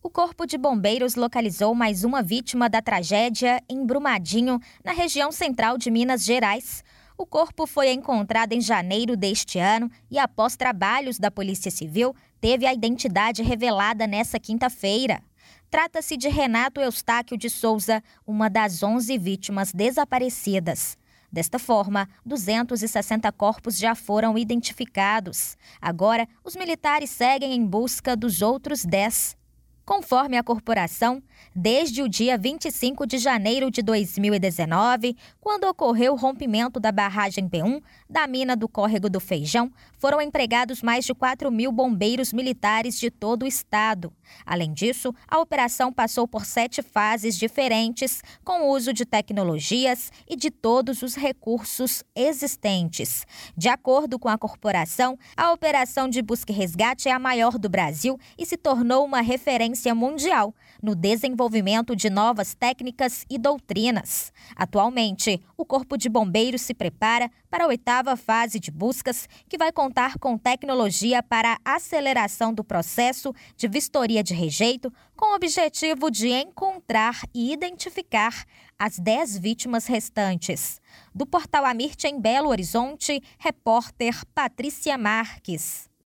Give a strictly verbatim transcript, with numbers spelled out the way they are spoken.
O Corpo de Bombeiros localizou mais uma vítima da tragédia em Brumadinho, na região central de Minas Gerais. O corpo foi encontrado em janeiro deste ano e, após trabalhos da Polícia Civil, teve a identidade revelada nesta quinta-feira. Trata-se de Renato Eustáquio de Souza, uma das onze vítimas desaparecidas. Desta forma, duzentos e sessenta corpos já foram identificados. Agora, os militares seguem em busca dos outros dez. Conforme a corporação, desde o dia vinte e cinco de janeiro de dois mil e dezenove, quando ocorreu o rompimento da barragem P um da mina do Córrego do Feijão, foram empregados mais de quatro mil bombeiros militares de todo o estado. Além disso, a operação passou por sete fases diferentes, com o uso de tecnologias e de todos os recursos existentes. De acordo com a corporação, a operação de busca e resgate é a maior do Brasil e se tornou uma referência mundial no desenvolvimento de novas técnicas e doutrinas. Atualmente, o Corpo de Bombeiros se prepara para a oitava fase de buscas, que vai contar com tecnologia para a aceleração do processo de vistoria de rejeito, com o objetivo de encontrar e identificar as dez vítimas restantes. Do Portal Amirte, em Belo Horizonte, repórter Patrícia Marques.